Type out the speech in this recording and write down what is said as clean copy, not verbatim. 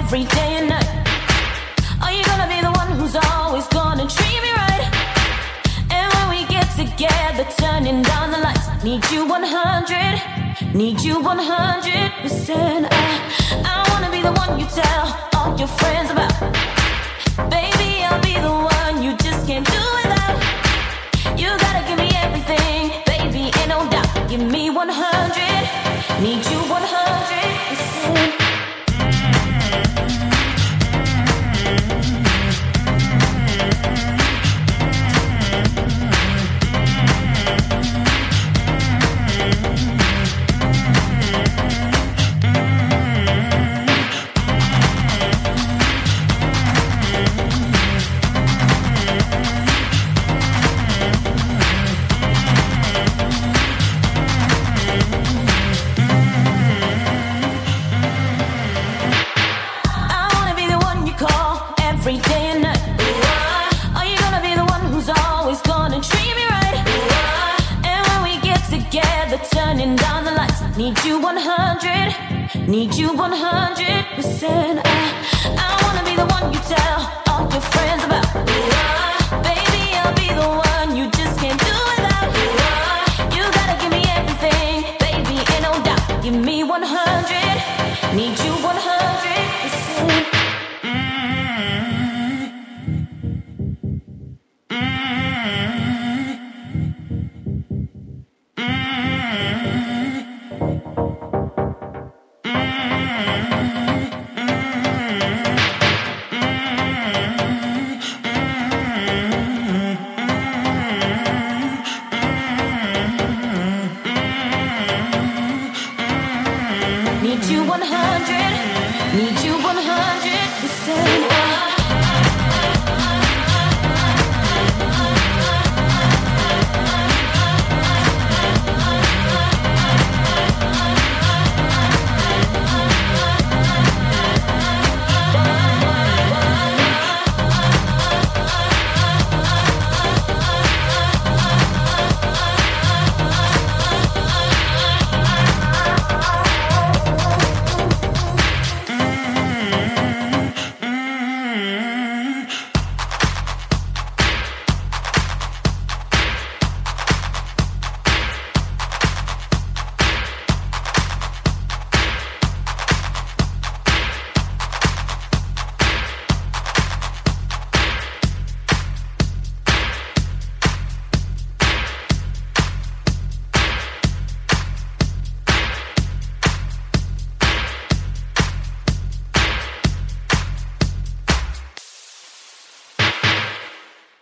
every day and night? Are you gonna be the one who's always gonna treat me right? And when we get together, turning down the lights, need you 100, need you 100%. I wanna be the one you tell all your friends about. Baby, I'll be the one you just can't do without. You gotta give me everything, baby, ain't no doubt. Give me 100, need you 100%. Every day and night. Are you gonna be the one who's always gonna treat me right? And when we get together, turning down the lights, need you 100, need you 100%. I wanna be the one you tell all your friends about. Baby, I'll be the one you just can't do without. You gotta give me everything, baby, ain't no doubt. Give me 100, need you 100%. Need you 100, need you 100%.